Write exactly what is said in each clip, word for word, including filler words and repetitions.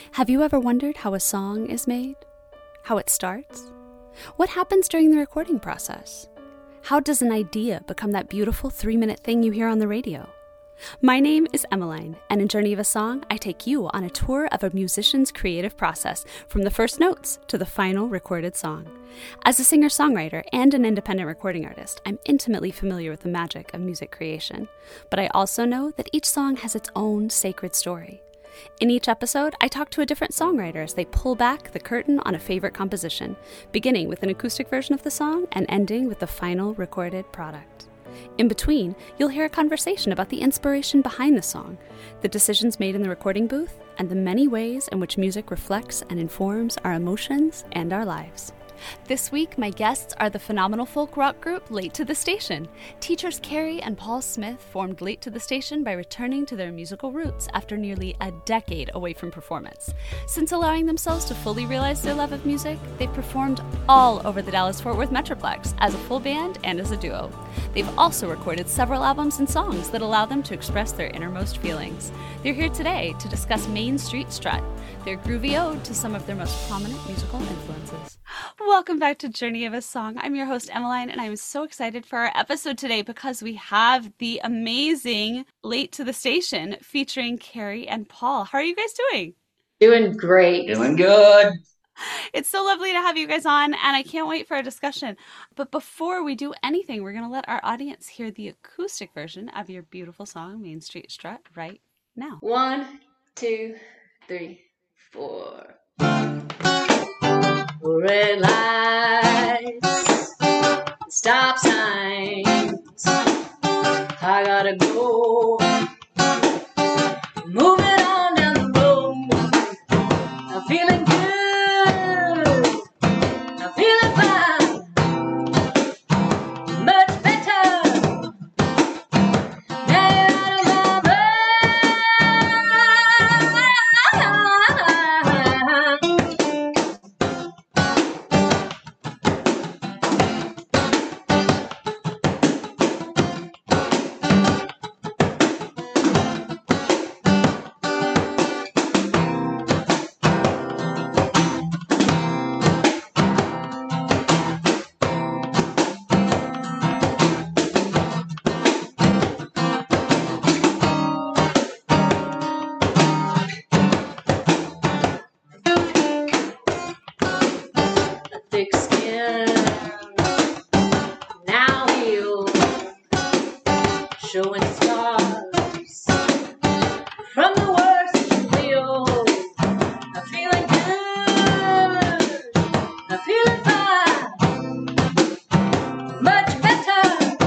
Have you ever wondered how a song is made? How it starts? What happens during the recording process? How does an idea become that beautiful three-minute thing you hear on the radio? My name is Emmeline, and in Journey of a Song, I take you on a tour of a musician's creative process from the first notes to the final recorded song. As a singer-songwriter and an independent recording artist, I'm intimately familiar with the magic of music creation, but I also know that each song has its own sacred story. In each episode, I talk to a different songwriter as they pull back the curtain on a favorite composition, beginning with an acoustic version of the song and ending with the final recorded product. In between, you'll hear a conversation about the inspiration behind the song, the decisions made in the recording booth, and the many ways in which music reflects and informs our emotions and our lives. This week, my guests are the phenomenal folk rock group Late to the Station. Teachers Carrie and Paul Smith formed Late to the Station by returning to their musical roots after nearly a decade away from performance. Since allowing themselves to fully realize their love of music, they've performed all over the Dallas-Fort Worth Metroplex as a full band and as a duo. They've also recorded several albums and songs that allow them to express their innermost feelings. They're here today to discuss Main Street Strut, their groovy ode to some of their most prominent musical influences. Welcome back to Journey of a Song. I'm your host, Emmeline, and I'm so excited for our episode today because we have the amazing Late to the Station featuring Carrie and Paul. How are you guys doing? Doing great. Doing good. It's so lovely to have you guys on, and I can't wait for our discussion. But before we do anything, we're going to let our audience hear the acoustic version of your beautiful song, Main Street Strut, right now. One, two, three, four. Red lights, stop signs, I gotta go. Moving on down the road, I'm feeling good, I'm feeling fine, much better. Now out of my mind. Thick skin, now healed, showing scars from the worst you feel. I'm feeling good, I'm feeling fine, much better.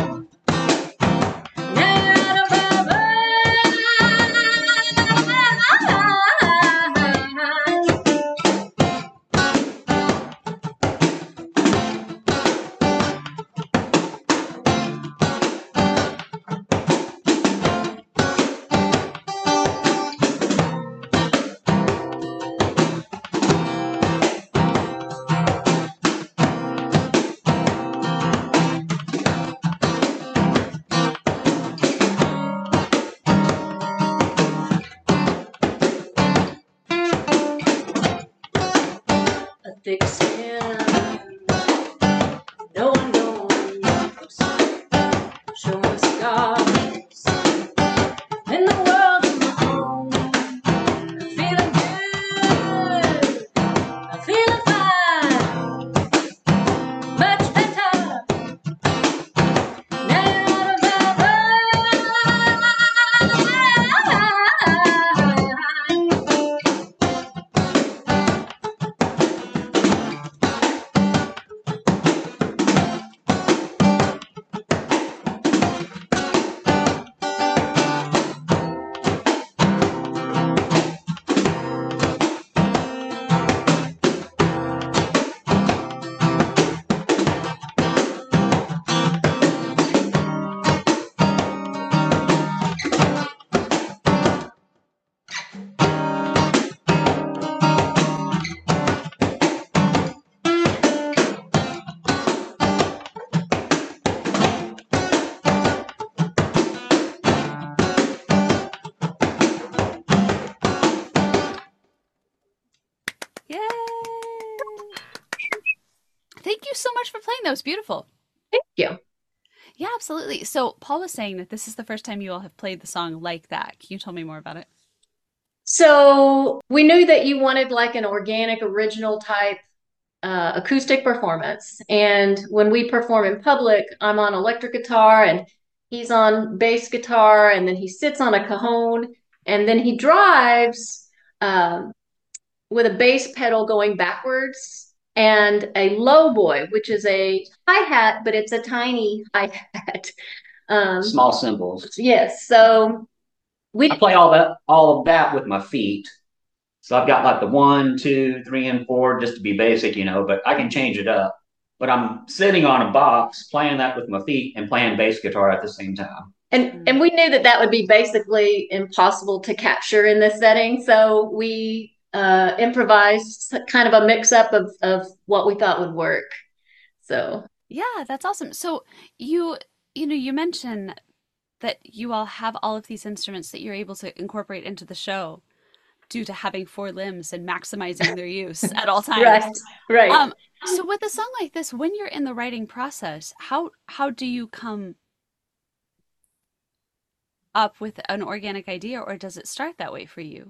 Now out of my a thick skin, no one knows, showing scars in the world of my own. I'm feeling good, I'm feeling fine, much better. Now out of my mind. Yay! Thank you so much for playing. That was beautiful. Thank you. Yeah, absolutely. So Paul was saying that this is the first time you all have played the song like that. Can you tell me more about it? So we knew that you wanted like an organic, original type uh, acoustic performance. And when we perform in public, I'm on electric guitar and he's on bass guitar, and then he sits on a cajon, and then he drives um, with a bass pedal going backwards and a low boy, which is a hi-hat, but it's a tiny hi-hat. Um, Small cymbals. yes. So we I play all that all of that with my feet. So I've got like the one, two, three, and four just to be basic, you know, but I can change it up. But I'm sitting on a box playing that with my feet and playing bass guitar at the same time. And and we knew that that would be basically impossible to capture in this setting, so we uh, improvised kind of a mix up of of what we thought would work. So Yeah, that's awesome. So you, you know, you mentioned that you all have all of these instruments that you're able to incorporate into the show due to having four limbs and maximizing their use at all times. right, right. Um, so with a song like this, when you're in the writing process, how how do you come up with an organic idea, or does it start that way for you?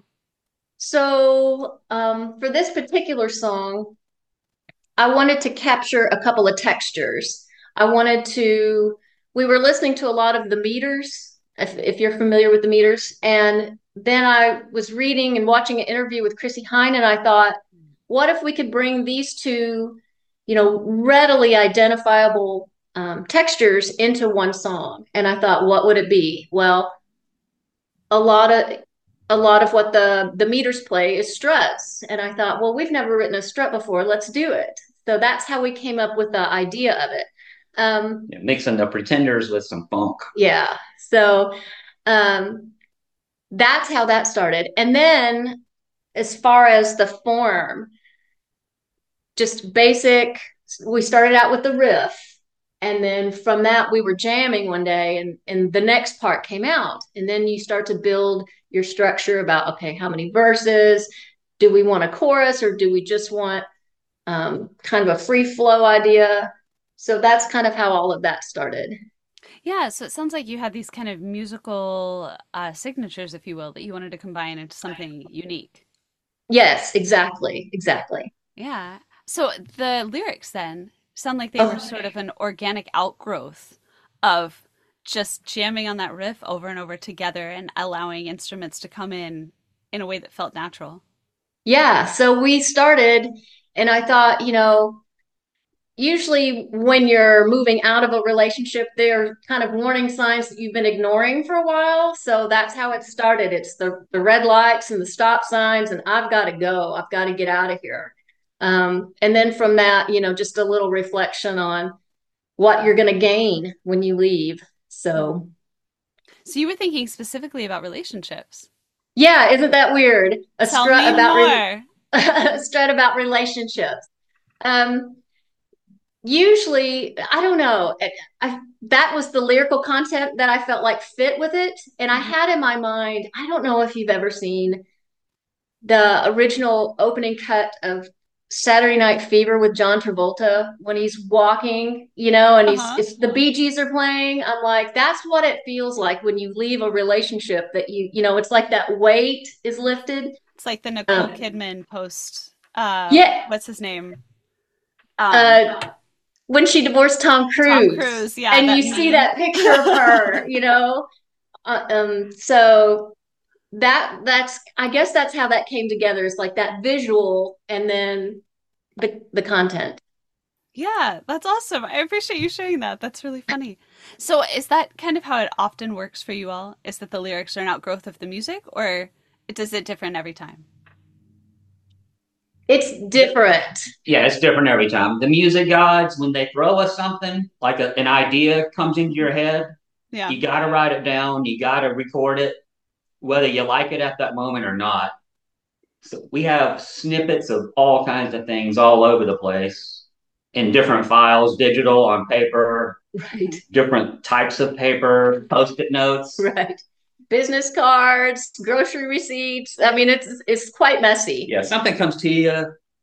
So um, for this particular song, I wanted to capture a couple of textures. I wanted to, we were listening to a lot of the meters, if, if you're familiar with the meters. And then I was reading and watching an interview with Chrissie Hynde, and I thought, what if we could bring these two, you know, readily identifiable um, textures into one song? And I thought, what would it be? Well, a lot of a lot of what the the meters play is struts, and I thought, well, we've never written a strut before, let's do it. So that's how we came up with the idea of it. um Yeah, mixing the Pretenders with some funk. yeah, so um that's how that started. And then as far as the form, just basic, we started out with the riff, and then from that we were jamming one day, and and the next part came out, and then you start to build your structure about, okay, how many verses, do we want a chorus, or do we just want um, kind of a free flow idea? So that's kind of how all of that started. Yeah, so it sounds like you had these kind of musical uh, signatures, if you will, that you wanted to combine into something unique. Yes, exactly, exactly. Yeah. So the lyrics then sound like they were Oh, sort of an organic outgrowth of just jamming on that riff over and over together and allowing instruments to come in in a way that felt natural. yeah, so we started, and I thought, you know, usually when you're moving out of a relationship, there are kind of warning signs that you've been ignoring for a while. So that's how it started. It's the, the red lights and the stop signs, and I've got to go. I've got to get out of here. Um, and then from that, you know, just a little reflection on what you're going to gain when you leave. So, So you were thinking specifically about relationships. yeah, isn't that weird? A Tell strut me about re- more. a strut about relationships. Um, Usually, I don't know. I, that was the lyrical content that I felt like fit with it. And I had in my mind, I don't know if you've ever seen the original opening cut of Saturday Night Fever with John Travolta when he's walking, you know, and he's Uh-huh. it's the Bee Gees are playing. I'm like, that's what it feels like when you leave a relationship, that you, you know, it's like that weight is lifted. It's like the Nicole Um, Kidman post, uh, yeah. what's his name? Um, Uh, when she divorced Tom Tom Cruise, Cruise. Yeah, and that you see meme. that picture of her, you know. Uh, um, so that that's I guess that's how that came together. Is like that visual, and then the the content. Yeah, that's awesome. I appreciate you sharing that. That's really funny. So, is that kind of how it often works for you all? Is that the lyrics are an outgrowth of the music, or does it different every time? It's different. Yeah, it's different every time. The music gods, when they throw us something, like a, an idea comes into your head, Yeah. you got to write it down, you got to record it, whether you like it at that moment or not. So we have snippets of all kinds of things all over the place in different files, digital, on paper, Right, different types of paper, post-it notes. right. Business cards, grocery receipts. I mean, it's it's quite messy. Yeah, something comes to you,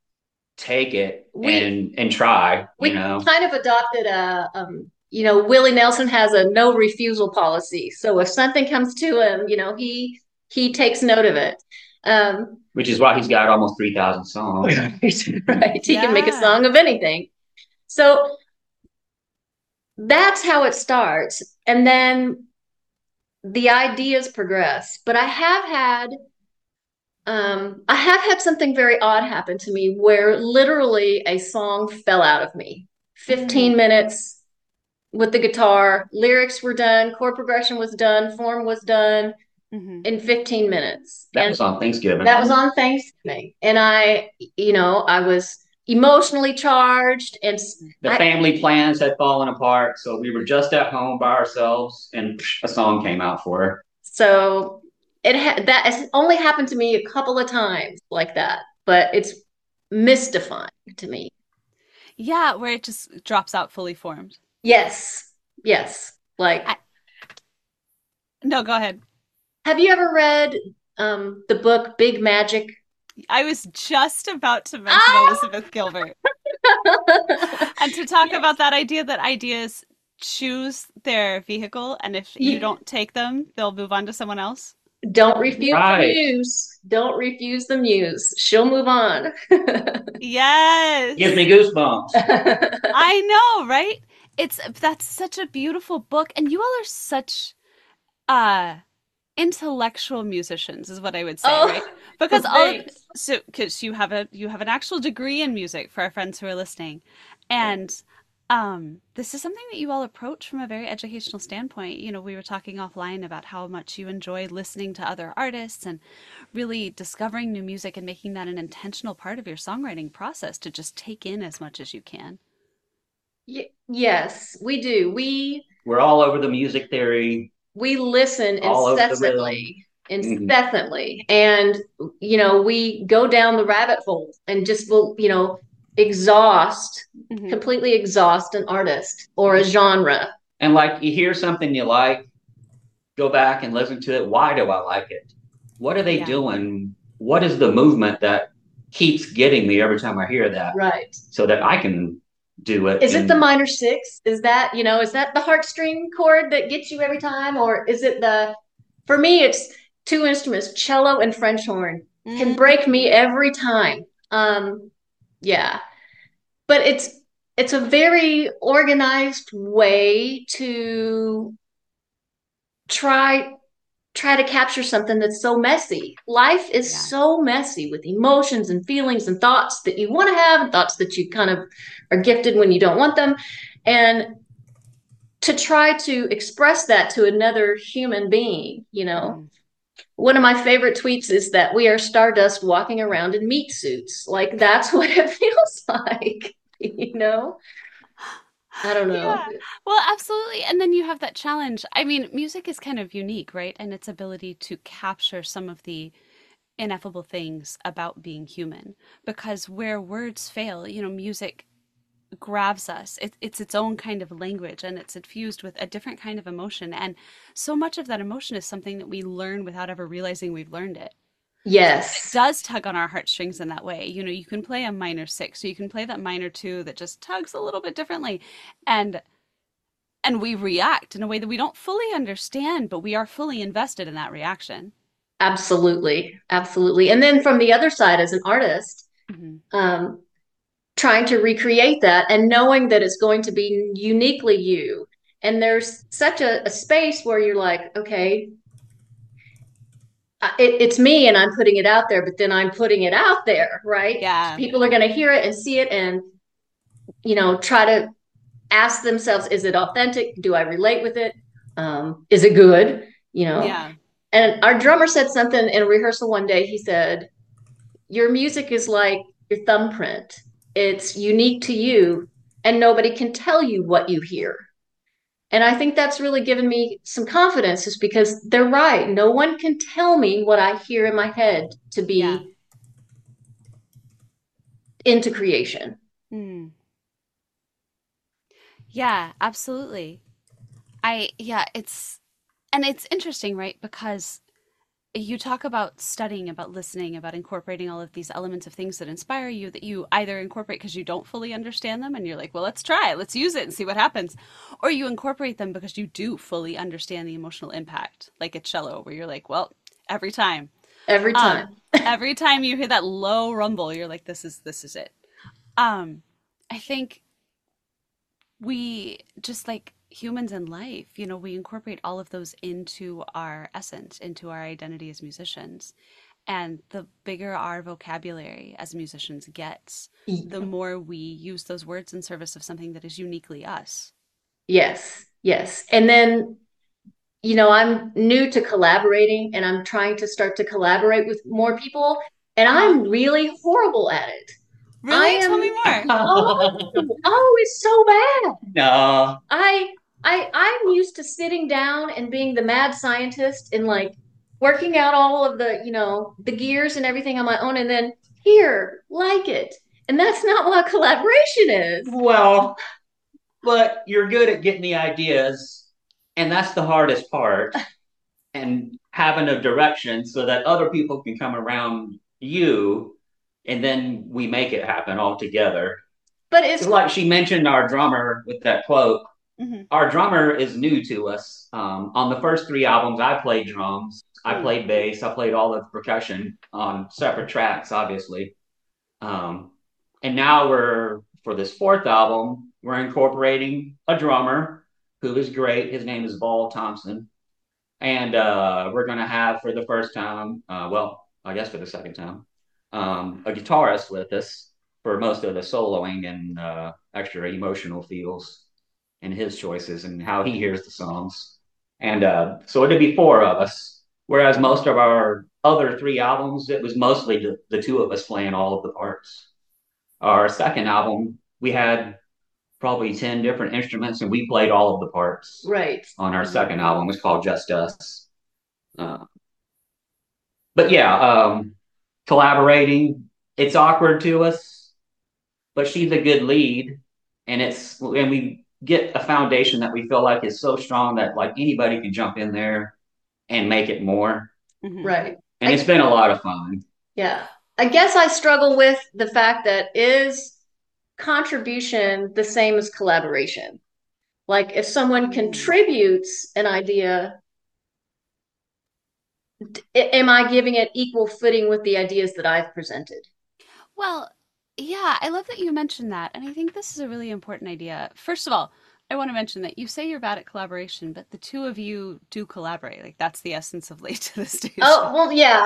take it We and and try, you we know. kind of adopted a um, you know, Willie Nelson has a no refusal policy. So if something comes to him, you know, he he takes note of it. Um, Which is why he's got almost three thousand songs. right. He can make a Yeah. song of anything. So that's how it starts. And then the ideas progress. But I have had um, I have had something very odd happen to me where literally a song fell out of me. fifteen Mm. minutes with the guitar, lyrics were done, chord progression was done, form was done Hmm. in fifteen minutes. That And was on Thanksgiving. that was on Thanksgiving. And I, you know, I was emotionally charged and The I, family plans had fallen apart, so we were just at home by ourselves, and a song came out for her. so it ha- that has only happened to me a couple of times like that, but it's mystifying to me. Yeah, where it just drops out fully formed. Yes. Yes. I, Like, no, go ahead. have you ever read um the book Big Magic? I was just about to mention Ah! Elizabeth Gilbert. And to talk Yes. about that idea that ideas choose their vehicle, and if you You don't take them, they'll move on to someone else. don't refuse the Right. muse. Don't refuse the muse. She'll move on. Gives Yes. me goosebumps. I know, right? It's that's such a beautiful book, and you all are such uh intellectual musicians is what I would say, right? Oh, Because all of thanks. so because you have a you have an actual degree in music for our friends who are listening. And um this is something that you all approach from a very educational standpoint. You know, we were talking offline about how much you enjoy listening to other artists and really discovering new music and making that an intentional part of your songwriting process to just take in as much as you can. Y- yes, we do. We We're all over the music theory, we listen all over the rhythm. incessantly, Mhm. incessantly, and you know, we go down the rabbit hole and just will, you know, exhaust, Hmm. completely exhaust an artist or a genre. And like you hear something you like, go back and listen to it. Why do I like it? What are they Yeah. doing? What is the movement that keeps getting me every time I hear that Right. so that I can do it? Is it the And minor six? Is that, you know, is that the heartstring chord that gets you every time? Or is it the, for me, it's two instruments, cello and French horn, can break me Mm. every time. Um, yeah. But it's it's a very organized way to try try to capture something that's so messy. Life is Yeah. so messy with emotions and feelings and thoughts that you want to have and thoughts that you kind of are gifted when you don't want them. And to try to express that to another human being, you know. Hmm. One of my favorite tweets is that we are stardust walking around in meat suits. Like that's what it feels like, you know? I don't know. Yeah. Well, absolutely. And then you have that challenge. I mean, music is kind of unique, right? And its ability to capture some of the ineffable things about being human. Because where words fail, you know, music grabs us. It, it's its own kind of language and it's infused with a different kind of emotion. And so much of that emotion is something that we learn without ever realizing we've learned it. So it Yes, does tug on our heartstrings in that way. You know, you can play a minor six, so you can play that minor two that just tugs a little bit differently. And and we react in a way that we don't fully understand, but we are fully invested in that reaction. absolutely. Absolutely. And then from the other side, as an artist, Hmm. um, trying to recreate that and knowing that it's going to be uniquely you. And there's such a, a space where you're like, okay, it, it's me and I'm putting it out there, but then I'm putting it out there, right? Yeah. People are going to hear it and see it and, you know, try to ask themselves, is it authentic? Do I relate with it? Um, is it good? You know? Yeah. And our drummer said something in a rehearsal one day. He said, your music is like your thumbprint. It's unique to you and nobody can tell you what you hear. And I think that's really given me some confidence is because they're right. No one can tell me what I hear in my head to Yeah. be into creation. Mm. Yeah, absolutely. I, yeah, it's, and it's interesting, right? Because you talk about studying, about listening, about incorporating all of these elements of things that inspire you that you either incorporate because you don't fully understand them and you're like, well, let's try, let's use it and see what happens. Or you incorporate them because you do fully understand the emotional impact, like at cello, where you're like, well, every time. Every Um, time. every time you hear that low rumble, you're like, this is this is it. Um, I think we just like humans in life, you know, we incorporate all of those into our essence, into our identity as musicians. And the bigger our vocabulary as musicians gets, the more we use those words in service of something that is uniquely us. Yes, yes. And then, you know, I'm new to collaborating and I'm trying to start to collaborate with more people, and Uh-huh. I'm really horrible at it. I Really? Tell me am, more. oh, oh, it's so bad. No. I I I'm used to sitting down and being the mad scientist and like working out all of the, you know, the gears and everything on my own, and then here, like it. And that's not what collaboration is. Well, but you're good at getting the ideas, and that's the hardest part. And having a direction so that other people can come around you, and then we make it happen all together. But it's Like she mentioned, our drummer with that quote. Mm-hmm. Our drummer is new to us. Um, on the first three albums, I played drums, I mm, played bass, I played all the percussion on separate tracks, obviously. Um, and now we're for this fourth album, we're incorporating a drummer who is great. His name is Ball Thompson, and uh, we're gonna have for the first time, uh, well, I guess for the second time, um, a guitarist with us for most of the soloing and uh, extra emotional feels and his choices and how he hears the songs. And uh, so it'd be four of us, whereas most of our other three albums, it was mostly the, the two of us playing all of the parts. Our second album, we had probably ten different instruments and we played all of the parts right. on our Mhm. second album. It's called Just Us. Uh, but yeah, um, collaborating, it's awkward to us, but she's a good lead. And it's, and we get a foundation that we feel like is so strong that like anybody can jump in there and make it more. Mm-hmm. Right. And I, it's been a lot of fun. yeah. I guess I struggle with the fact that is contribution the same as collaboration? Like if someone contributes an idea, am I giving it equal footing with the ideas that I've presented? Well, yeah, I love that you mentioned that. And I think this is a really important idea. First of all, I want to mention that you say you're bad at collaboration, but the two of you do collaborate. Like that's the essence of Late to the Station. Oh, well, yeah.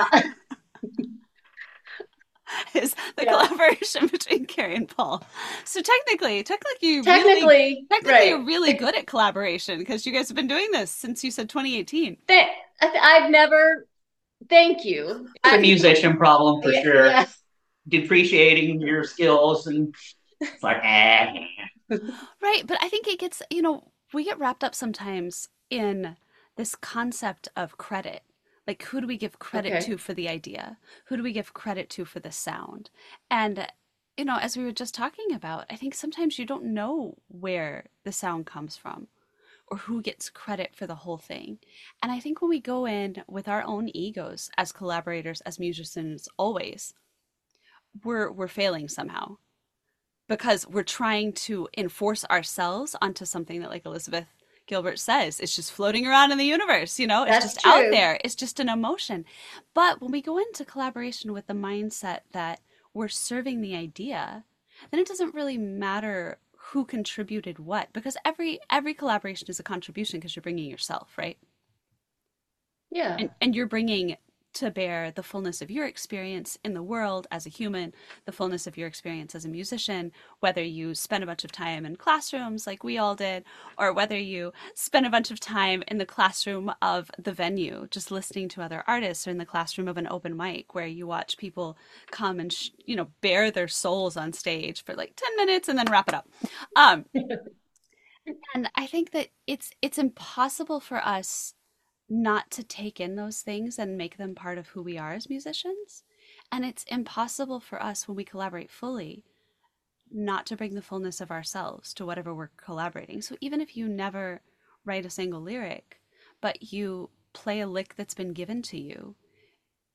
Is the Yeah. collaboration between Carrie and Paul. So technically, technically you Technically, really technically right. you're really good at collaboration because you guys have been doing this since you said twenty eighteen. Th- I've never, thank you. It's a I, musician problem for yeah, sure. yeah. Depreciating your skills and it's like, eh. Right, but I think it gets, you know, we get wrapped up sometimes in this concept of credit. Like, who do we give credit Okay. to for the idea? Who do we give credit to for the sound? And, you know, as we were just talking about, I think sometimes you don't know where the sound comes from or who gets credit for the whole thing. And I think when we go in with our own egos as collaborators, as musicians, always, we're we're failing somehow because we're trying to enforce ourselves onto something that, like Elizabeth Gilbert says, it's just floating around in the universe, you know, it's That's just out true. there, it's just an emotion. But when we go into collaboration with the mindset that we're serving the idea, then it doesn't really matter who contributed what, because every every collaboration is a contribution because you're bringing yourself, right? Yeah. and and you're bringing to bear the fullness of your experience in the world as a human, the fullness of your experience as a musician, whether you spend a bunch of time in classrooms like we all did, or whether you spend a bunch of time in the classroom of the venue, just listening to other artists, or in the classroom of an open mic where you watch people come and, sh- you know, bare their souls on stage for like ten minutes and then wrap it up. Um, and I think that it's it's impossible for us not to take in those things and make them part of who we are as musicians. And it's impossible for us when we collaborate fully not to bring the fullness of ourselves to whatever we're collaborating. So even if you never write a single lyric, but you play a lick that's been given to you,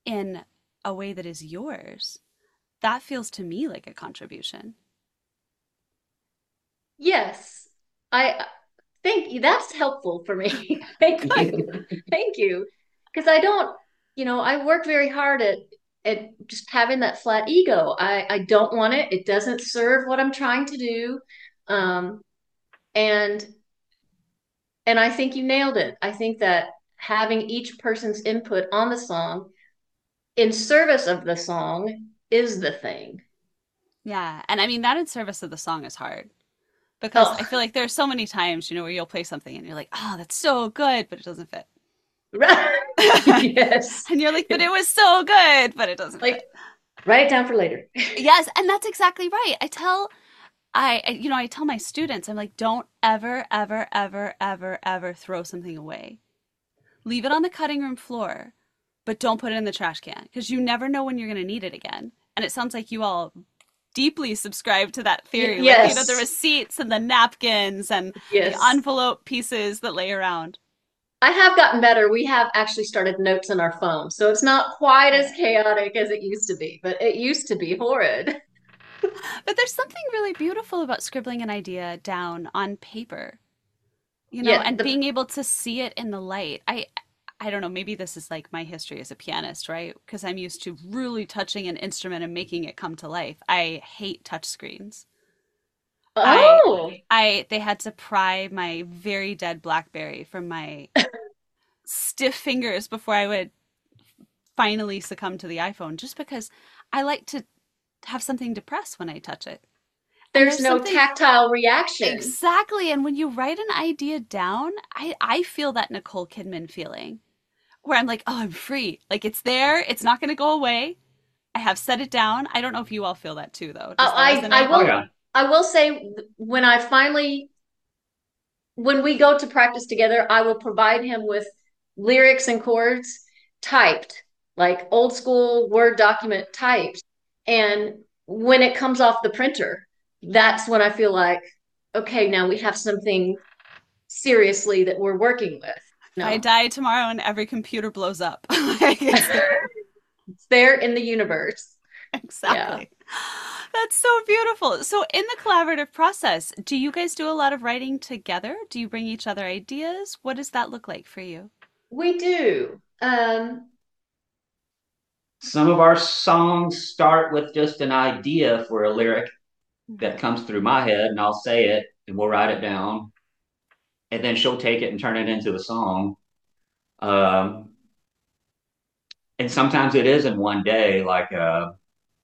in a way that is yours, that feels to me like a contribution. Yes, I thank you. That's helpful for me. Thank you. Thank you. Because I don't, you know, I work very hard at at just having that flat ego. I I don't want it. It doesn't serve what I'm trying to do. Um, and and I think you nailed it. I think that having each person's input on the song in service of the song is the thing. Yeah. And I mean, that in service of the song is hard because I Oh, feel like there's so many times, you know, where you'll play something and you're like, oh, that's so good, but it doesn't fit. right. Yes. And you're like, but it was so good, but it doesn't Like fit. write it down for later. Yes. And that's exactly right. I tell, I, I- you know, I tell my students, I'm like, don't ever, ever, ever, ever, ever throw something away. Leave it on the cutting room floor, but don't put it in the trash can because you never know when you're going to need it again. And it sounds like you all deeply subscribe to that Y- theory with, you know, the yes. receipts and the napkins and the Yes. envelope pieces that lay around. I have gotten better. We have actually started notes in our phone, so it's not quite as Yeah. chaotic as it used to be, but it used to be horrid. But there's something really beautiful about scribbling an idea down on paper, you know, Yeah, and the being able to see it in the light. I I don't know, maybe this is like my history as a pianist, right? Because I'm used to really touching an instrument and making it come to life. I hate touch screens. I oh, I they had to pry my very dead BlackBerry from my stiff fingers before I would finally succumb to the iPhone just because I like to have something to press when I touch it. And there's there's no something tactile reaction. exactly, and when you write an idea down, I I feel that Nicole Kidman feeling where I'm like, "Oh, I'm free. Like it's there. It's not going to go away. I have set it down." I don't know if you all feel that too though. Does that I I, I resonate? Oh will yeah. I will say when I finally when we go to practice together, I will provide him with lyrics and chords typed, like old school Word document typed. And when it comes off the printer, that's when I feel like, okay, now we have something seriously that we're working with. If I No, die tomorrow and every computer blows up, like it's there. it's there in the universe. Yeah. Exactly. That's so beautiful. So, in the collaborative process, do you guys do a lot of writing together? Do you bring each other ideas? What does that look like for you? We do. Um, Some of our songs start with just an idea for a lyric that Mhm. comes through my head, and I'll say it, and we'll write it down, and then she'll take it and turn it into a song. Um, and sometimes it is in one day, like uh,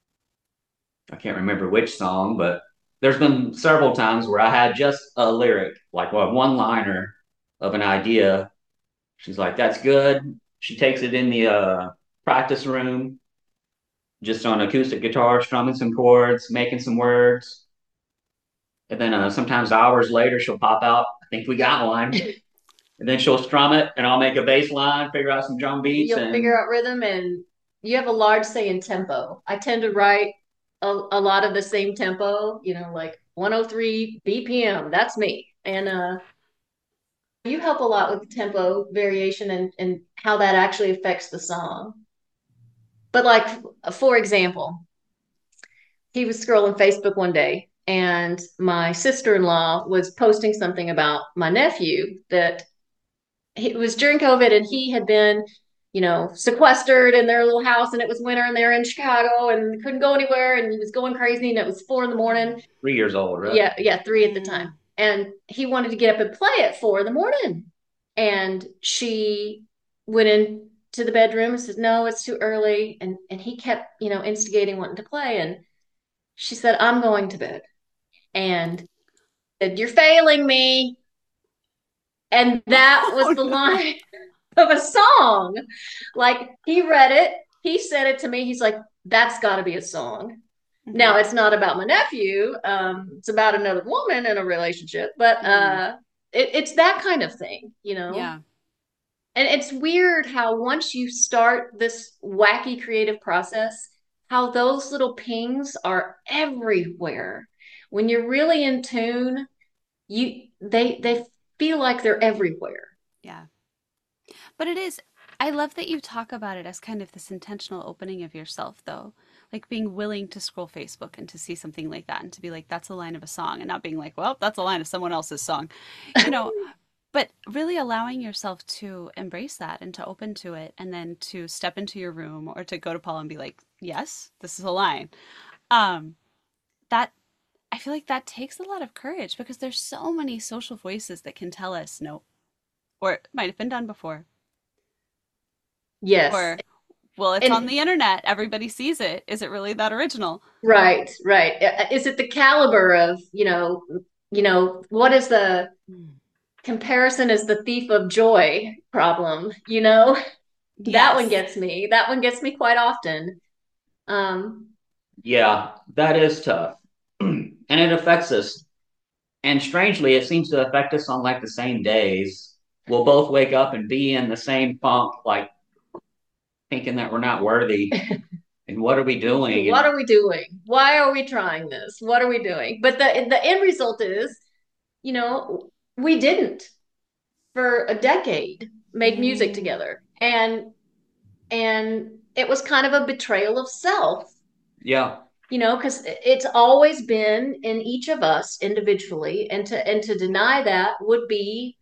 I can't remember which song, but there's been several times where I had just a lyric, like a one liner of an idea. She's like, "That's good." She takes it in the uh, practice room, just on acoustic guitar, strumming some chords, making some words. And then uh, sometimes hours later, she'll pop out. I think we got one. And then she'll strum it, and I'll make a bass line, figure out some drum beats, you'll figure and out rhythm and you have a large say in tempo. I tend to write a, a lot of the same tempo, you know, like one oh three B P M. That's me. And uh, you help a lot with the tempo variation and, and how that actually affects the song. But, like, for example, he was scrolling Facebook one day and my sister in law was posting something about my nephew that it was during COVID and he had been, you know, sequestered in their little house and it was winter and they're in Chicago and couldn't go anywhere and he was going crazy and it was four in the morning. three years old, right? Yeah, yeah, three at the time. Mm. And he wanted to get up and play at four in the morning. And she went into the bedroom and said, no, it's too early. And and he kept, you know, instigating wanting to play. And she said, I'm going to bed. And said, you're failing me. And that was Oh the no. line of a song. Like he read it, he said it to me. He's like, that's got to be a song. Hmm. Now it's not about my nephew. Um, it's about another woman in a relationship, but Mm. uh, it, it's that kind of thing, you know. Yeah. And it's weird how once you start this wacky creative process, how those little pings are everywhere. When you're really in tune, you they they feel like they're everywhere. Yeah. But it is. I love that you talk about it as kind of this intentional opening of yourself, though. Like being willing to scroll Facebook and to see something like that and to be like, that's a line of a song, and not being like, well, that's a line of someone else's song. You know, but really allowing yourself to embrace that and to open to it and then to step into your room or to go to Paul and be like, yes, this is a line. Um, that I feel like that takes a lot of courage because there's so many social voices that can tell us no, or it might have been done before, Yes. or well, it's on And the internet, everybody sees it. Is it really that original? right, right. Uh, Is it the caliber of, you know, you know, what is the Mm. comparison is the thief of joy problem, you know? That one Yes. gets me. That one gets me quite often. Um, Yeah, that is tough. And it affects us. And strangely, it seems to affect us on like the same days. We'll both wake up and be in the same funk, like thinking that we're not worthy. And what are we doing? what And are we doing? Why are we trying this? What are we doing? But the the end result is, you know, we didn't for a decade make music Mm. together. And and it was kind of a betrayal of self, yeah, you know, because it's always been in each of us individually, and to and to deny that would be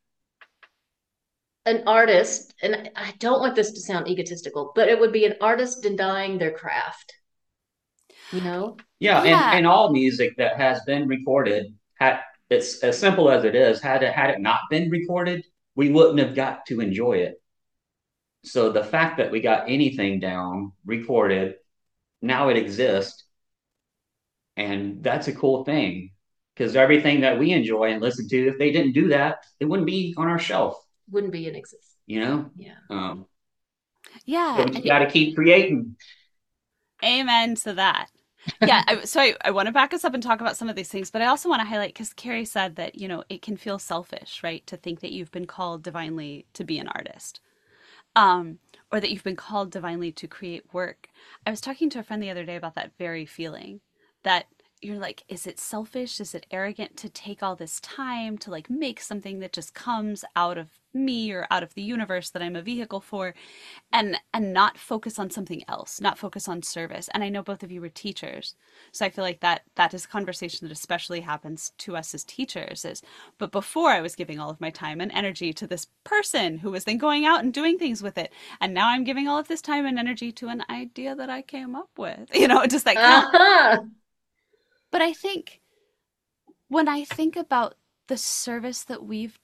an artist, and I don't want this to sound egotistical, but it would be an artist denying their craft, you know? yeah, and Yeah. and all music that has been recorded, had it's as simple as it is, had it had it not been recorded, we wouldn't have got to enjoy it. So the fact that we got anything down, recorded, now it exists, and that's a cool thing. Because everything that we enjoy and listen to, if they didn't do that, it wouldn't be on our shelf, Wouldn't be in existence. you know? Yeah. Um, so Yeah. we just And got to keep creating. amen to that. Yeah, I, so I, I want to back us up and talk about some of these things, but I also want to highlight because Carrie said that, you know, it can feel selfish, right, to think that you've been called divinely to be an artist, um, or that you've been called divinely to create work. I was talking to a friend the other day about that very feeling that you're like, is it selfish? Is it arrogant to take all this time to like make something that just comes out of me or out of the universe that I'm a vehicle for, and and not focus on something else, not focus on service. And I know both of you were teachers, so I feel like that that is a conversation that especially happens to us as teachers is, but before I was giving all of my time and energy to this person who was then going out and doing things with it, and now I'm giving all of this time and energy to an idea that I came up with, you know, just that kind of. Uh-huh. But I think when I think about the service that we've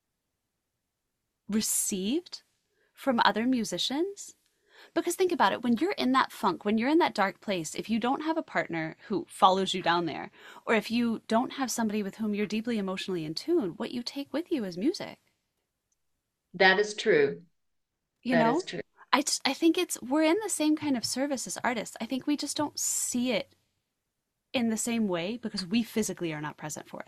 received from other musicians, because think about it, when you're in that funk, when you're in that dark place, if you don't have a partner who follows you down there, or if you don't have somebody with whom you're deeply emotionally in tune, what you take with you is music. That is true. You That is know, true. I, just, I think it's, we're in the same kind of service as artists. I think we just don't see it in the same way because we physically are not present for it.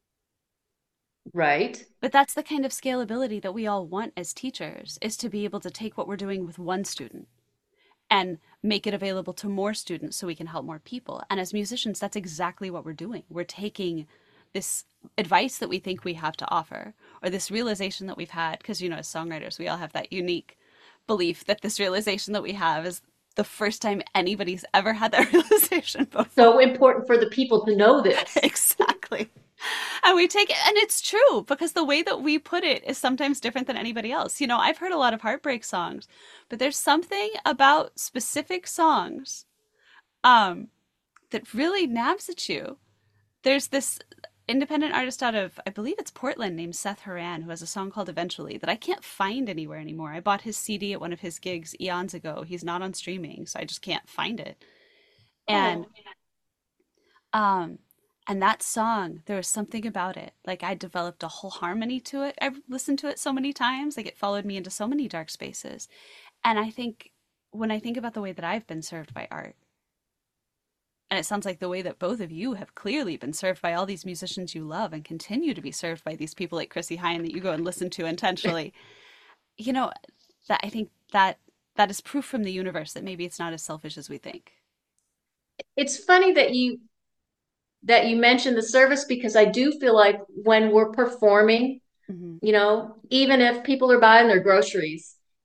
Right. But that's the kind of scalability that we all want as teachers, is to be able to take what we're doing with one student and make it available to more students so we can help more people. And as musicians, that's exactly what we're doing. We're taking this advice that we think we have to offer, or this realization that we've had, because, you know, as songwriters, we all have that unique belief that this realization that we have is the first time anybody's ever had that realization before. So important for the people to know this. Exactly. And we take it, and it's true because the way that we put it is sometimes different than anybody else. You know, I've heard a lot of heartbreak songs, but there's something about specific songs um, that really nabs at you. There's this independent artist out of, I believe it's Portland, named Seth Haran, who has a song called Eventually that I can't find anywhere anymore. I bought his C D at one of his gigs eons ago. He's not on streaming, so I just can't find it. And Oh, Um, and that song, there was something about it. Like I developed a whole harmony to it. I've listened to it so many times. Like it followed me into so many dark spaces. And I think when I think about the way that I've been served by art, and it sounds like the way that both of you have clearly been served by all these musicians you love and continue to be served by these people like Chrissie Hynde that you go and listen to intentionally, you know, that I think that that is proof from the universe that maybe it's not as selfish as we think. it's funny that you that you mentioned the service, because I do feel like when we're performing, Hmm. you know, even if people are buying their groceries,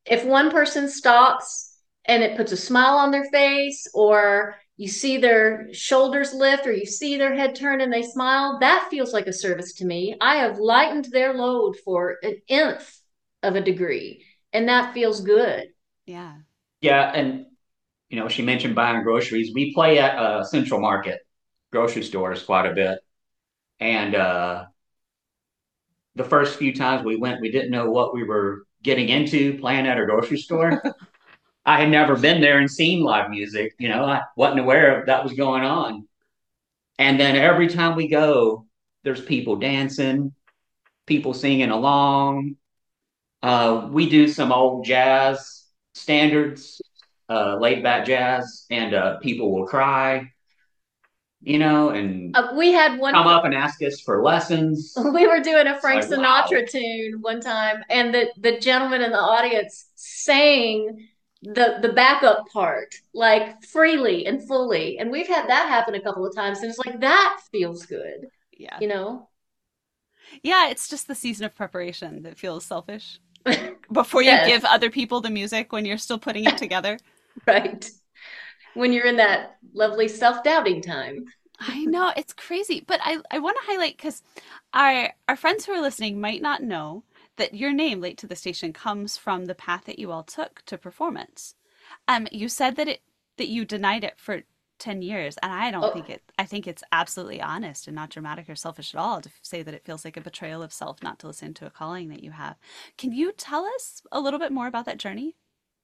if one person stops and it puts a smile on their face, or you see their shoulders lift, or you see their head turn and they smile, that feels like a service to me. I have lightened their load for an nth of a degree, and that feels good. Yeah. Yeah, and you know, she mentioned buying groceries. We play at uh, Central Market grocery stores quite a bit, and uh, the first few times we went, we didn't know what we were getting into playing at a grocery store. I had never been there and seen live music. You know, I wasn't aware of that was going on. And then every time we go, there's people dancing, people singing along. Uh, we do some old jazz standards, uh, laid back jazz, and uh, people will cry, you know, and Uh, we had one. come up and ask us for lessons. We were doing a Frank It's like, wow. Sinatra tune one time, and the the gentleman in the audience sang the the backup part like freely and fully, and we've had that happen a couple of times, and it's like that feels good, Yeah. you know. Yeah, it's just the season of preparation that feels selfish. Before you Yes. give other people the music when you're still putting it together. Right. When you're in that lovely self-doubting time. I know, it's crazy, but I, I want to highlight because our our friends who are listening might not know that your name, Late to the Station, comes from the path that you all took to performance. Um, you said that it that you denied it for ten years, and I don't think Oh, it I think it's absolutely honest and not dramatic or selfish at all to say that it feels like a betrayal of self not to listen to a calling that you have. Can you tell us a little bit more about that journey?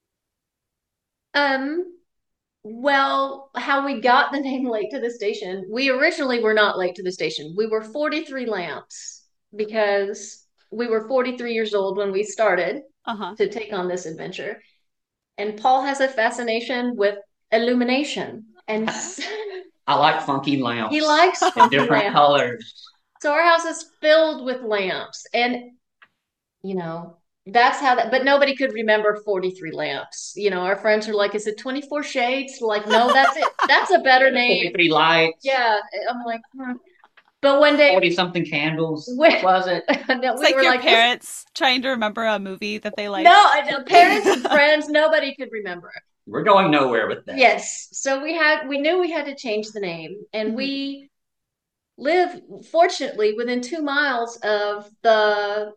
um, well, how we got the name Late to the Station. We originally were not late to the station. We were forty-three lamps because we were forty-three years old when we started Uh-huh. to take on this adventure. And Paul has a fascination with illumination. And I like funky he lamps likes in funky different lamps. colors. So our house is filled with lamps. And, you know, that's how that, but nobody could remember forty-three lamps. You know, our friends are like, is it twenty-four shades? Like, no, that's it. That's a better name. forty-three lights. Yeah. I'm like, hmm. But one day, forty something candles. we, Was it? no, It's we like were your like, this, parents trying to remember a movie that they no, liked. I- parents and friends, nobody could remember. We're going nowhere with that. Yes. So we had, we knew we had to change the name, and Mhm. we live, fortunately, within two miles of the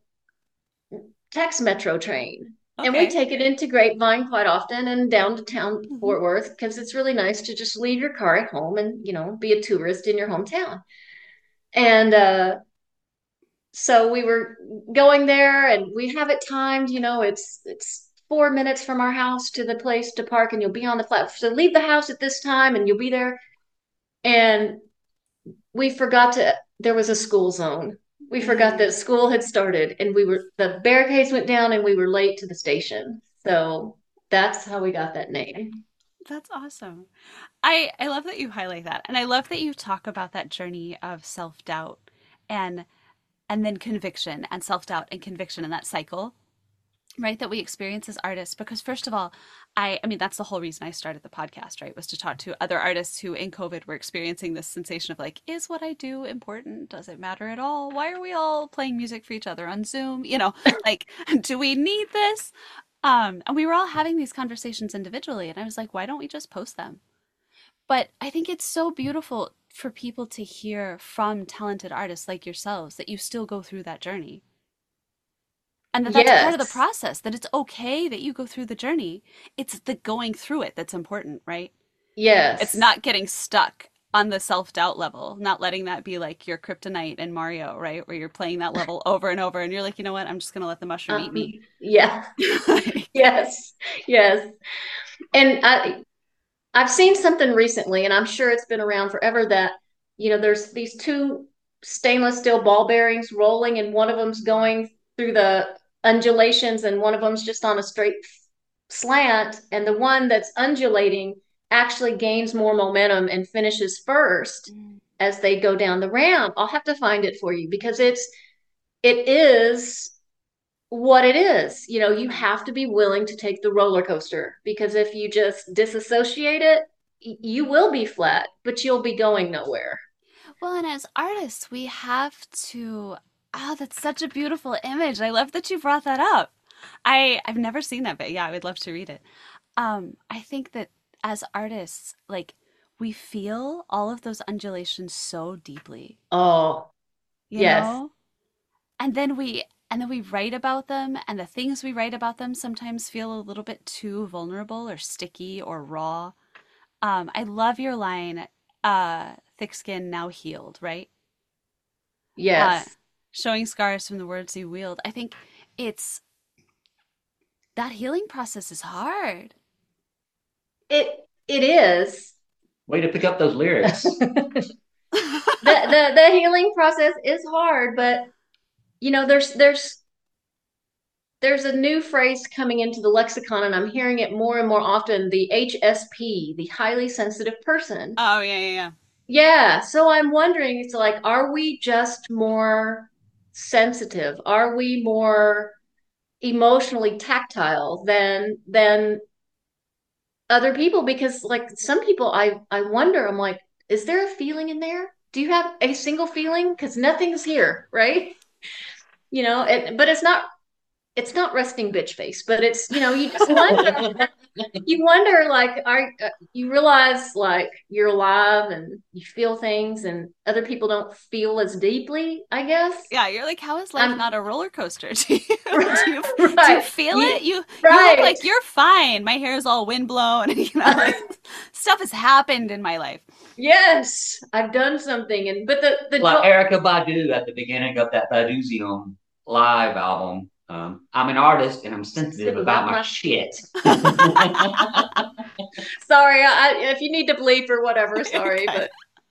Tex Metro train. And we Okay. take it into Grapevine quite often and down to town Mhm. Fort Worth because it's really nice to just leave your car at home and, you know, be a tourist in your hometown. And uh, so we were going there, and we have it timed, you know, it's it's four minutes from our house to the place to park, and you'll be on the flat. So leave the house at this time and you'll be there. And we forgot to, there was a school zone. We forgot Mm, that school had started, and we were, the barricades went down and we were late to the station. So that's how we got that name. that's awesome. I I love that you highlight that. And I love that you talk about that journey of self-doubt and and then conviction and self-doubt and conviction and that cycle, right, that we experience as artists. Because first of all, I I mean that's the whole reason I started the podcast, right? Was to talk to other artists who in COVID were experiencing this sensation of like, is what I do important? Does it matter at all? Why are we all playing music for each other on Zoom? You know, like, do we need this? Um, and we were all having these conversations individually, and I was like, why don't we just post them? But I think it's so beautiful for people to hear from talented artists like yourselves that you still go through that journey. And that that's part of the Yes. process, that it's okay that you go through the journey. It's the going through it that's important, right? It's Yes. not getting stuck on the self-doubt level, not letting that be like your kryptonite in Mario, right? Where you're playing that level over and over and you're like, you know what? I'm just gonna let the mushroom eat me. Um, yeah. Like, Yes. Yes. And I, I've seen something recently, and I'm sure it's been around forever, that, you know, there's these two stainless steel ball bearings rolling, and one of them's going through the undulations, and one of them's just on a straight slant. And the one that's undulating actually gains more momentum and finishes first mm, as they go down the ramp. I'll have to find it for you because it's, it is what it is. You know, you have to be willing to take the roller coaster, because if you just disassociate it, you will be flat, but you'll be going nowhere. well, and as artists, we have to, oh, that's such a beautiful image. I love that you brought that up. I I've never seen that, but yeah, I would love to read it. Um, I think that as artists, like we feel all of those undulations so deeply, Oh, you yes. know? And then we and then we write about them, and the things we write about them sometimes feel a little bit too vulnerable or sticky or raw. Um, I love your line, uh, thick skin now healed, right? Uh, Yes. showing scars from the words you wield. I think it's that healing process is hard. It it is. Way to pick up those lyrics. the, the the healing process is hard, but you know, there's there's there's a new phrase coming into the lexicon, and I'm hearing it more and more often, the H S P, the highly sensitive person. Oh, yeah, yeah, yeah. Yeah, so I'm wondering, it's like, are we just more sensitive? Are we more emotionally tactile than than other people? Because like some people, I I wonder, I'm like, is there a feeling in there? Do you have a single feeling? Because nothing's here, right? You know, it, but it's not it's not resting bitch face, but it's, you know, you just wonder, you wonder, like, are uh, you realize like you're alive and you feel things, and other people don't feel as deeply, I guess. Yeah, you're like, how is life I'm not a roller coaster to you? Do you do you right. feel You, it? You you look right. like you're fine. My hair is all windblown, and you know, like stuff has happened in my life. Yes, I've done something, and but the the Like joy. Erica Badu at the beginning of that Baduzium live album. Um, I'm an artist and I'm sensitive about About my my shit. sorry, I, if you need to bleep or whatever, You're sorry, good. but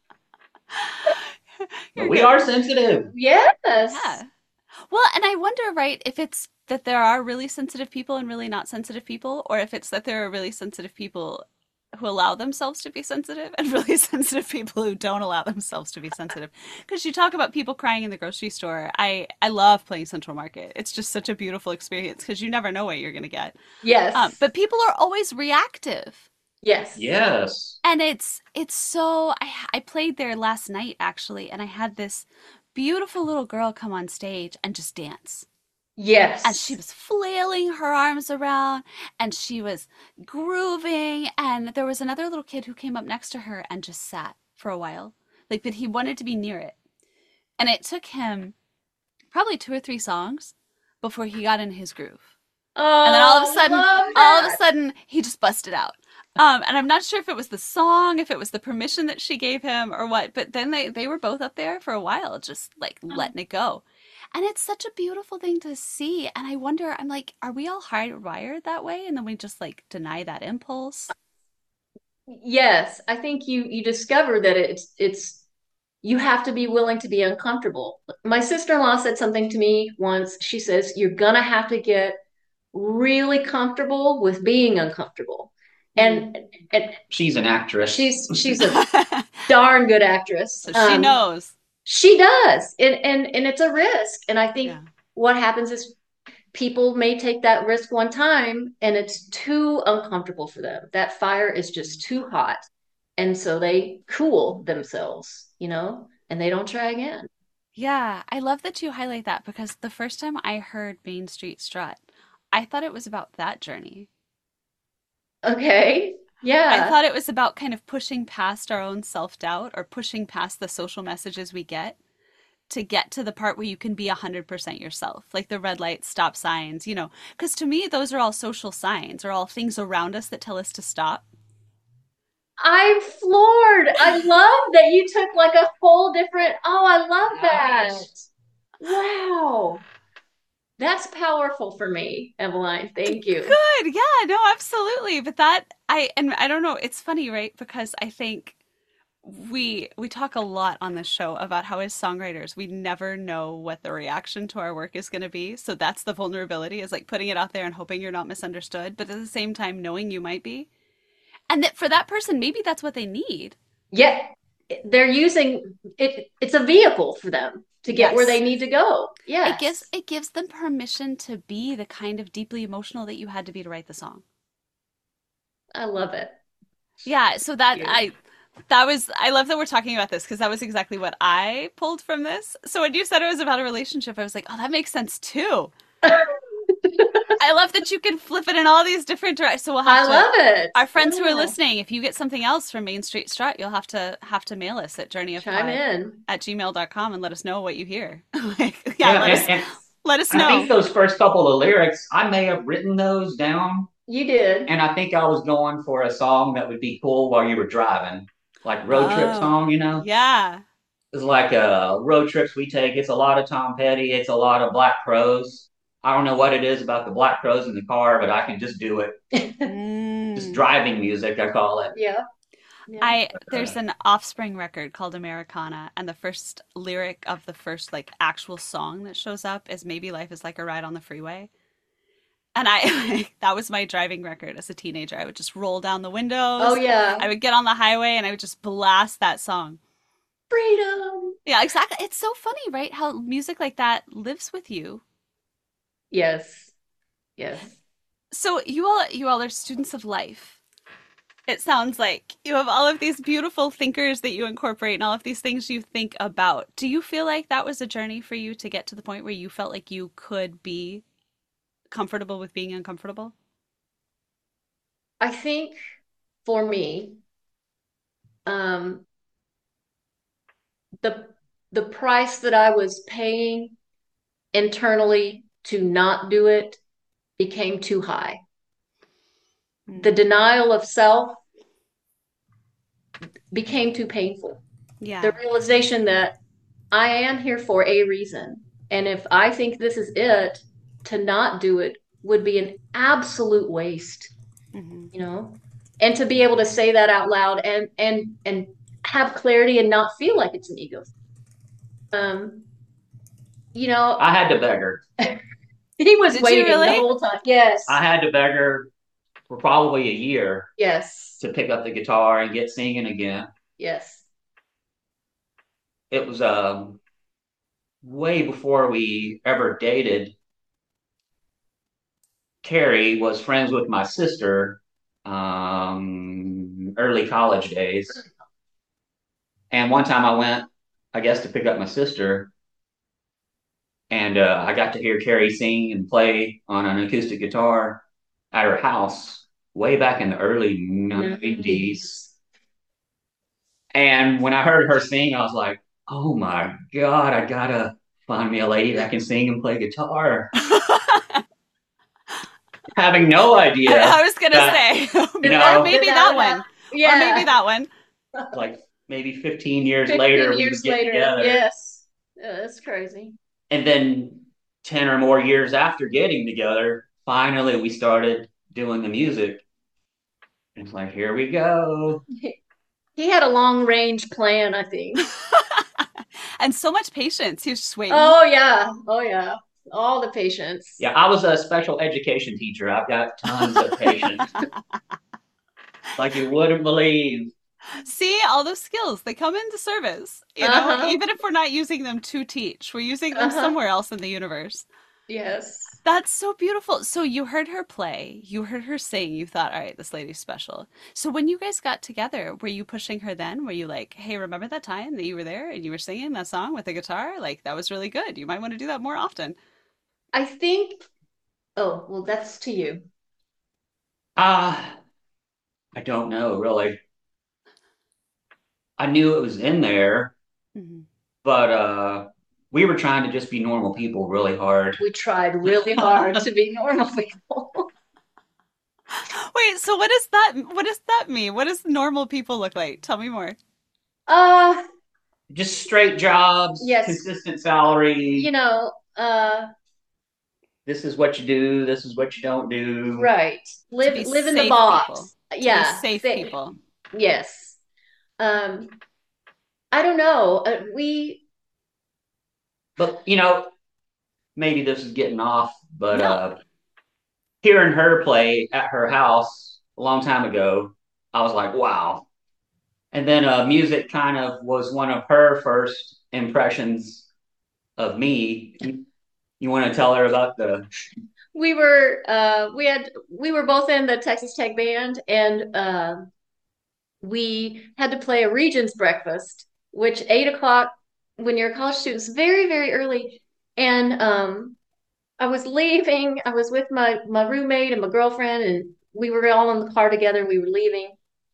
But You're we good. are sensitive. yes, Yeah. Well, and I wonder, right, if it's that there are really sensitive people and really not sensitive people, or if it's that there are really sensitive people who allow themselves to be sensitive and really sensitive people who don't allow themselves to be sensitive. Because you talk about people crying in the grocery store. I I love playing Central Market. It's just such a beautiful experience because you never know what you're going to get. Um, yes, but people are always reactive. yes. Yes. And it's it's so I I played there last night actually, and I had this beautiful little girl come on stage and just dance. And she Yes. was flailing her arms around and she was grooving. And there was another little kid who came up next to her and just sat for a while. Like, but he wanted to be near it. And it took him probably two or three songs before he got in his groove. And then all of a Oh, sudden, love all of a that. sudden, he just busted out. Um, and I'm not sure if it was the song, if it was the permission that she gave him or what, but then they, they were both up there for a while, just like letting it go. And it's such a beautiful thing to see. And I wonder, I'm like, are we all hardwired that way? And then we just like deny that impulse? Yes, I think you you discover that it's it's you have to be willing to be uncomfortable. My sister-in-law said something to me once. She says, you're gonna have to get really comfortable with being uncomfortable. Mm. And and She's an actress. she's she's a darn good actress. So she Um, knows. she does. And and and it's a risk. And I think Yeah. what happens is people may take that risk one time and it's too uncomfortable for them. That fire is just too hot. And so they cool themselves, you know, and they don't try again. Yeah. I love that you highlight that because the first time I heard Main Street Strut, I thought it was about that journey. Okay. I Yeah. thought it was about kind of pushing past our own self doubt or pushing past the social messages we get to get to the part where you can be one hundred percent yourself, like the red light, stop signs, you know, because to me, those are all social signs or all things around us that tell us to stop. I'm floored. I love that you took like a whole different. Oh, I love that. Nice. Wow. That's powerful for me, Eveline. Thank you. Good. Yeah, no, absolutely. But that, I, and I don't know, it's funny, right? Because I think we we talk a lot on this show about how as songwriters we never know what the reaction to our work is going to be, so that's the vulnerability, is like putting it out there and hoping you're not misunderstood, but at the same time knowing you might be, and that for that person maybe that's what they need. Yeah, they're using it. It's a vehicle for them to get where they Yes, need to go. it gives Yes. it gives them permission to be the kind of deeply emotional that you had to be to write the song. I love it. Yeah, so that Yeah. I that was I love that we're talking about this because that was exactly what I pulled from this. So when you said it was about a relationship, I was like, oh, that makes sense too. I love that you can flip it in all these different directions. So we'll I have to. love it. Our friends Yeah. who are listening, if you get something else from Main Street Strut, you'll have to have to mail us at journey of Chime pod in. at gmail dot com and let us know what you hear. Like, yeah, Yeah, let us and, and let us I think know. those first couple of lyrics, I may have written those down, You did. and I think I was going for a song that would be cool while you were driving, like road trip Oh, song, you know? yeah. It's like uh, road trips we take. It's a lot of Tom Petty. It's a lot of Black Crowes. I don't know what it is about the Black Crowes in the car, but I can just do it. Just Mm. driving music, I call it. Yeah. Yeah. I there's an Offspring record called Americana, and the first lyric of the first like actual song that shows up is "Maybe life is like a ride on the freeway." And I that was my driving record as a teenager. I would just roll down the windows. Oh yeah. I would get on the highway and I would just blast that song. Freedom. Yeah, exactly. It's so funny, right? How music like that lives with you. Yes. Yes. So you all you all are students of life. It sounds like you have all of these beautiful thinkers that you incorporate and all of these things you think about. Do you feel like that was a journey for you to get to the point where you felt like you could be comfortable with being uncomfortable? I think for me, um, the the price that I was paying internally to not do it became too high. Mm. The denial of self became too painful. Yeah. The realization that I am here for a reason. And if I think this is it, to not do it would be an absolute waste, Mm-hmm. you know? And to be able to say that out loud and and and have clarity and not feel like it's an ego. Um, you know, I had to beg her. he was Did you waiting really? the whole time. Yes. I had to beg her for probably a year Yes. to pick up the guitar and get singing again. Yes. It was um, way before we ever dated. Carrie was friends with my sister, um, early college days. And one time I went, I guess, to pick up my sister, and uh, I got to hear Carrie sing and play on an acoustic guitar at her house way back in the early nineties. And when I heard her sing, I was like, oh my God, I gotta find me a lady that can sing and play guitar. Having no idea. I was gonna that, say, you or know, maybe That that would one, hap- Yeah. or maybe that one. like maybe fifteen years fifteen later, we would years get later. together. Yes. Yeah, that's crazy. And then ten or more years after getting together, finally we started doing the music. And it's like, here we go. He had a long range plan, I think. And so much patience. He was just waiting. Oh yeah. Oh yeah. All the patience. Yeah, I was a special education teacher. I've got tons of patience. Like you wouldn't believe. See, all those skills, they come into service. You know, Uh-huh. even if we're not using them to teach, we're using them Uh-huh. somewhere else in the universe. Yes. That's so beautiful. So you heard her play, you heard her sing, you thought, all right, this lady's special. So when you guys got together, were you pushing her then? Were you like, hey, remember that time that you were there and you were singing that song with the guitar? Like, that was really good. You might want to do that more often. I think, oh, well, that's to you. Ah, uh, I don't know, really. I knew it was in there, Mm-hmm. but uh, we were trying to just be normal people really hard. We tried really hard to be normal people. Wait, so what does that what does that mean? What does normal people look like? Tell me more. Uh, Just straight jobs, Yes. consistent salary. you know, uh, This is what you do. This is what you don't do. right. Live be live in the safe box. people. To Yeah. be safe sa- people. Yes. Um, I don't know. Uh, we But you know, maybe this is getting off. But No. uh, hearing her play at her house a long time ago, I was like, wow. And then uh, music kind of was one of her first impressions of me. You, you want to tell her about the? we were uh we had we were both in the Texas Tech band, and um we had to play a Regents breakfast, which eight o'clock when you're a college student is very, very early. And um I was leaving. I was with my my roommate and my girlfriend, and we were all in the car together. We were leaving,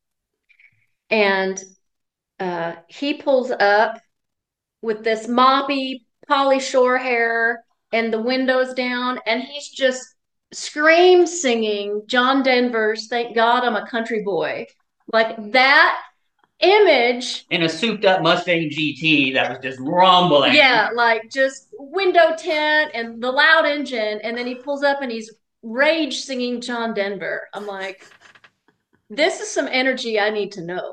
and uh, he pulls up with this moppy, Polly Shore hair and the windows down, and he's just scream singing John Denver's "Thank God I'm a Country Boy." Like that image. In a souped up Mustang G T that was just rumbling. Yeah, like just window tint and the loud engine, and then he pulls up and he's rage singing John Denver. I'm like, this is some energy I need to know.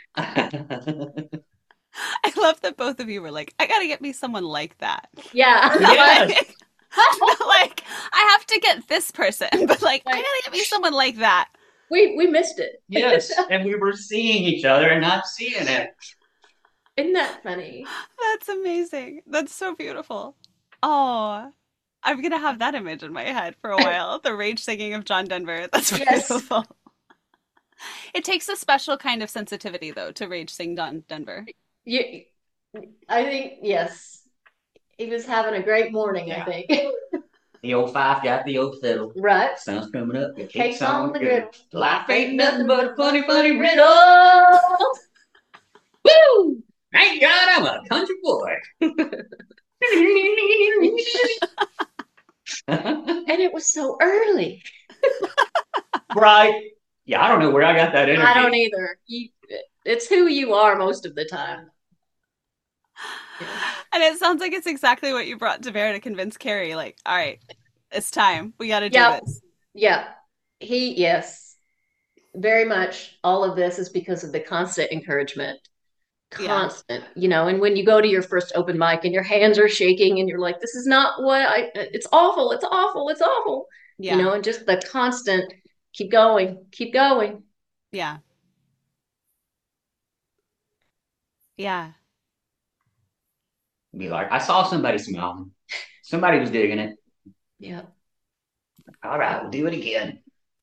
I love that both of you were like, I gotta get me someone like that. Yeah. Yes. Like, like, I have to get this person, but like, I gotta get me someone like that. we we missed it. Yes, and we were seeing each other and not seeing it. Isn't that funny? That's amazing. That's so beautiful. Oh, I'm gonna have that image in my head for a while. The rage singing of John Denver. That's Yes. beautiful. It takes a special kind of sensitivity, though, to rage sing John Denver. You, I think yes. He was having a great morning, Yeah. I think. The old fife got the old fiddle. Right. Sun's coming up. The Cake's on the griddle. Life ain't nothing but a funny, funny riddle. Woo! Thank God I'm a country boy. And it was so early. Right. Yeah, I don't know where I got that energy. I don't either. You, it's who you are most of the time. Yeah. And it sounds like it's exactly what you brought to bear to convince Carrie, like, all right, it's time. We got to do Yeah. this. Yeah. He, yes. Very much all of this is because of the constant encouragement. Constant, yeah. You know, and when you go to your first open mic and your hands are shaking and you're like, this is not what I, it's awful, it's awful, it's awful. Yeah. You know, and just the constant, keep going, keep going. Yeah. Yeah. Be like, I saw somebody smiling. Somebody was digging it. Yeah. All right, we'll do it again.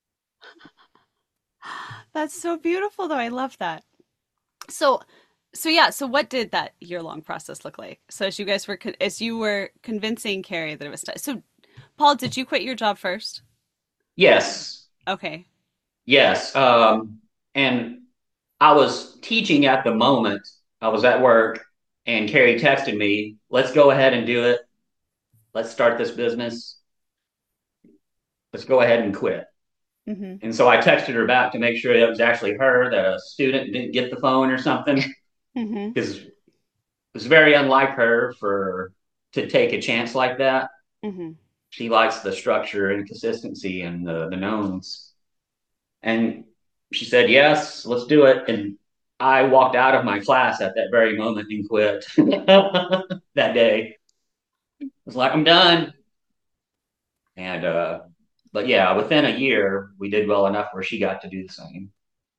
That's so beautiful, though. I love that. So, so yeah. So, what did that year-long process look like? So, as you guys were, as you were convincing Carrie that it was time. So, Paul, did you quit your job first? Yes. Okay. Yes. Um, and I was teaching at the moment. I was at work. And Carrie texted me, let's go ahead and do it. Let's start this business. Let's go ahead and quit. Mm-hmm. And so I texted her back to make sure that it was actually her, that a student didn't get the phone or something. Mm-hmm. Because it was very unlike her for to take a chance like that. Mm-hmm. She likes the structure and consistency and the, the knowns. And she said, yes, let's do it. And I walked out of my class at that very moment and quit that day. I was like, I'm done. And, uh, but yeah, within a year, we did well enough where she got to do the same.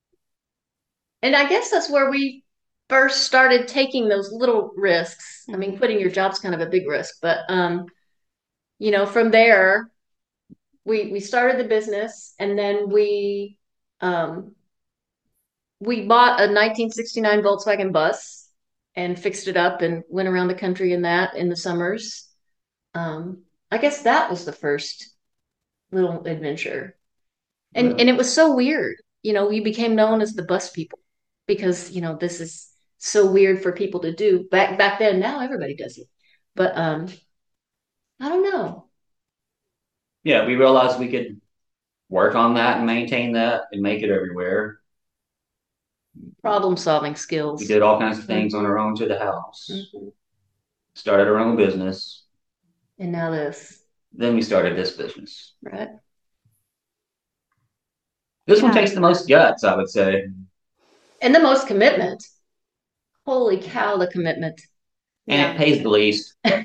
And I guess that's where we first started taking those little risks. I mean, quitting your job's kind of a big risk, but, um, you know, from there, we, we started the business, and then we, um, we bought a nineteen sixty-nine Volkswagen bus and fixed it up and went around the country in that in the summers. Um, I guess that was the first little adventure. And, yeah. and it was so weird. You know, we became known as the bus people because, you know, this is so weird for people to do back, back then. Now everybody does it, but, um, I don't know. Yeah. We realized we could work on that and maintain that and make it everywhere. Problem solving skills. We did all kinds of things mm-hmm. on our own to the house. Mm-hmm. Started our own business. And now this. Then we started this business. Right. This yeah. one takes the most guts, I would say. And the most commitment. Holy cow, the commitment. And yeah. it pays the least. But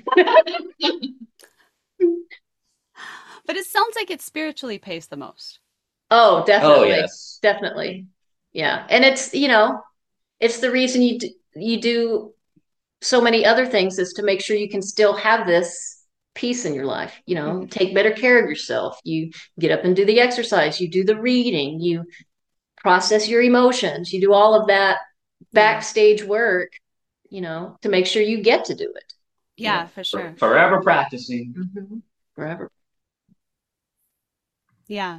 it sounds like it spiritually pays the most. Oh, definitely. Oh, yes. Definitely. Yeah. And it's, you know, it's the reason you do, you do so many other things is to make sure you can still have this peace in your life, you know, mm-hmm. take better care of yourself. You get up and do the exercise, you do the reading, you process your emotions, you do all of that backstage work, you know, to make sure you get to do it. Yeah, yeah. for sure. For, forever practicing. Mm-hmm. forever. Yeah.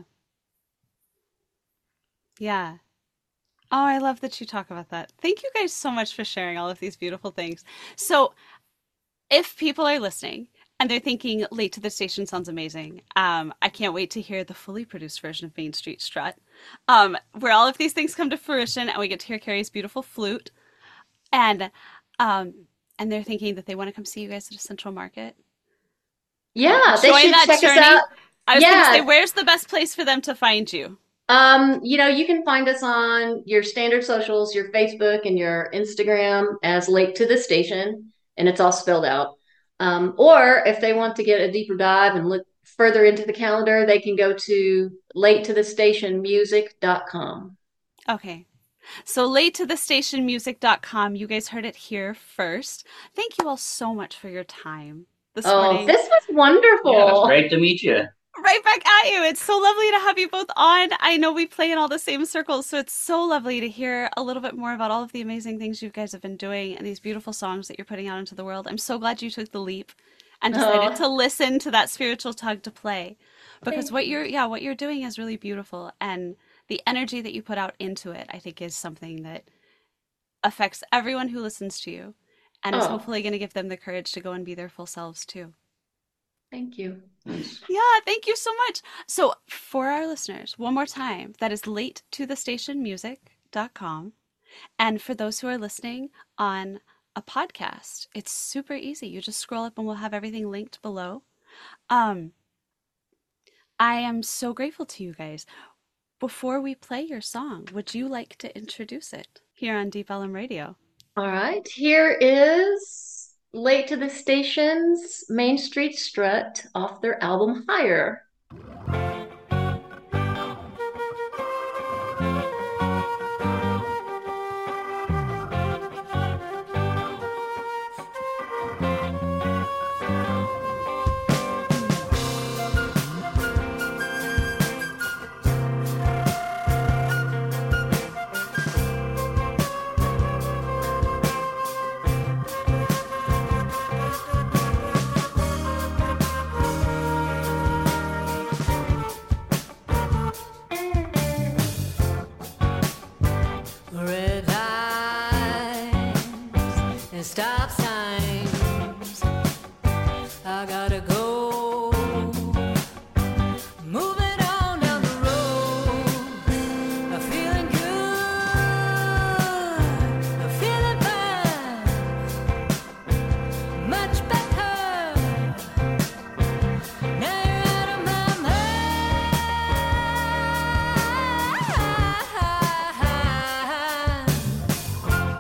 Yeah. Oh, I love that you talk about that. Thank you guys so much for sharing all of these beautiful things. So, if people are listening and they're thinking Late to the Station sounds amazing, um, I can't wait to hear the fully produced version of Main Street Strut, um, where all of these things come to fruition and we get to hear Carrie's beautiful flute. And um, and they're thinking that they want to come see you guys at a Central Market. Yeah, they Join should that check us journey. out. I was going to Yeah. say, where's the best place for them to find you? Um, you know, you can find us on your standard socials, your Facebook and your Instagram as Late to the Station, and it's all spelled out. Um, or if they want to get a deeper dive and look further into the calendar, they can go to late to the station music dot com. Okay. So late to the station music dot com. You guys heard it here first. Thank you all so much for your time this Oh, morning. this was wonderful. Yeah, it's great to meet you. Right back at you. It's so lovely to have you both on. I know we play in all the same circles, so it's so lovely to hear a little bit more about all of the amazing things you guys have been doing and these beautiful songs that you're putting out into the world. I'm so glad you took the leap and decided Oh. to listen to that spiritual tug to play, because Thank what you're yeah, what you're doing is really beautiful, and the energy that you put out into it, I think, is something that affects everyone who listens to you and is Oh. hopefully going to give them the courage to go and be their full selves too. Thank you. Yeah, thank you so much. So for our listeners, one more time, that is late to the station music dot com. And for those who are listening on a podcast, it's super easy. You just scroll up and we'll have everything linked below. Um, I am so grateful to you guys. Before we play your song, would you like to introduce it here on Deep Ellum Radio? All right, here is Late to the Station's Main Street Strut off their album Higher. Red lights and stop signs. I gotta go. Moving on down the road. I'm feeling good. I'm feeling fine. Much better. Now you're out of my mind.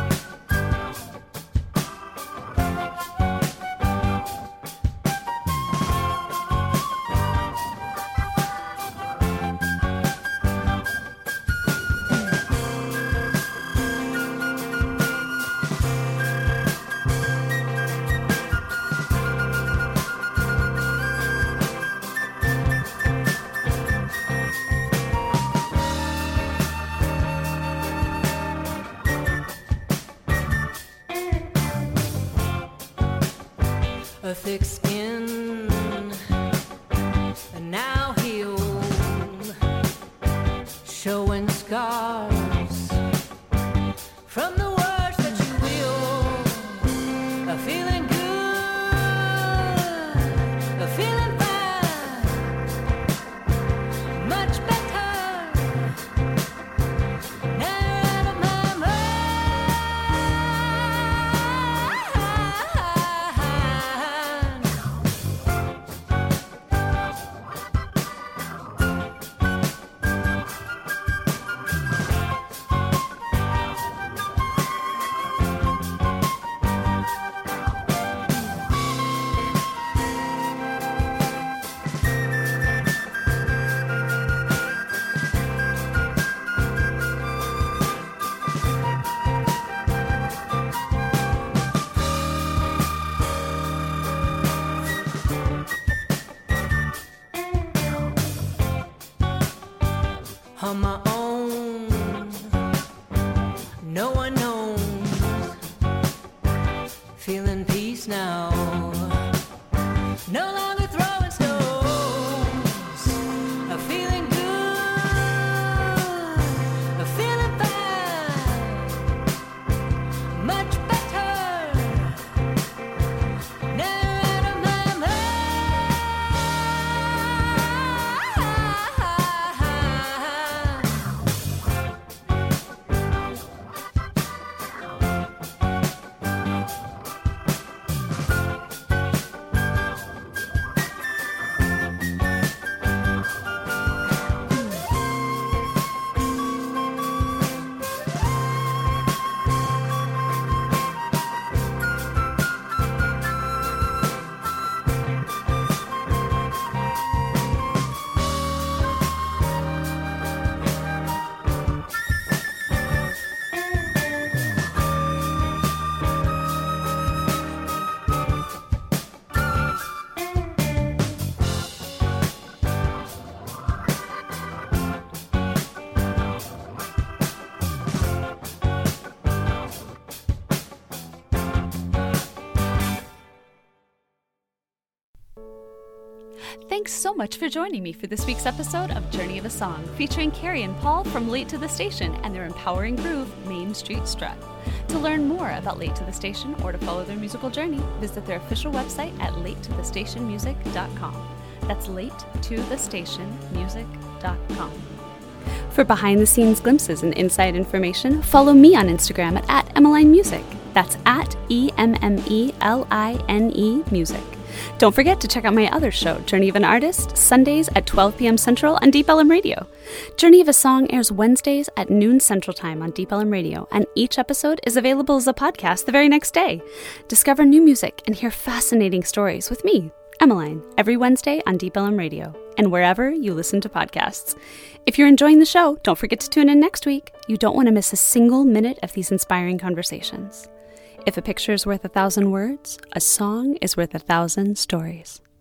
A thick skin, and now healed, showing scars from the words that you wield. I'm feeling good, I'm feeling fine, much better. Now you're out of my mind. On my own, no one knows. Feeling peace now, no longer throwing Thanks so much for joining me for this week's episode of Journey of a Song, featuring Carrie and Paul from Late to the Station and their empowering groove, Main Street Strut. To learn more about Late to the Station or to follow their musical journey, visit their official website at late to the station music dot com. That's late to the station music dot com. For behind-the-scenes glimpses and inside information, follow me on Instagram at, at Emmeline Music. That's at E M M E L I N E Music. Don't forget to check out my other show, Journey of an Artist, Sundays at twelve p.m. Central on Deep Ellum Radio. Journey of a Song airs Wednesdays at noon Central Time on Deep Ellum Radio, and each episode is available as a podcast the very next day. Discover new music and hear fascinating stories with me, Emmeline, every Wednesday on Deep Ellum Radio, and wherever you listen to podcasts. If you're enjoying the show, don't forget to tune in next week. You don't want to miss a single minute of these inspiring conversations. If a picture is worth a thousand words, a song is worth a thousand stories.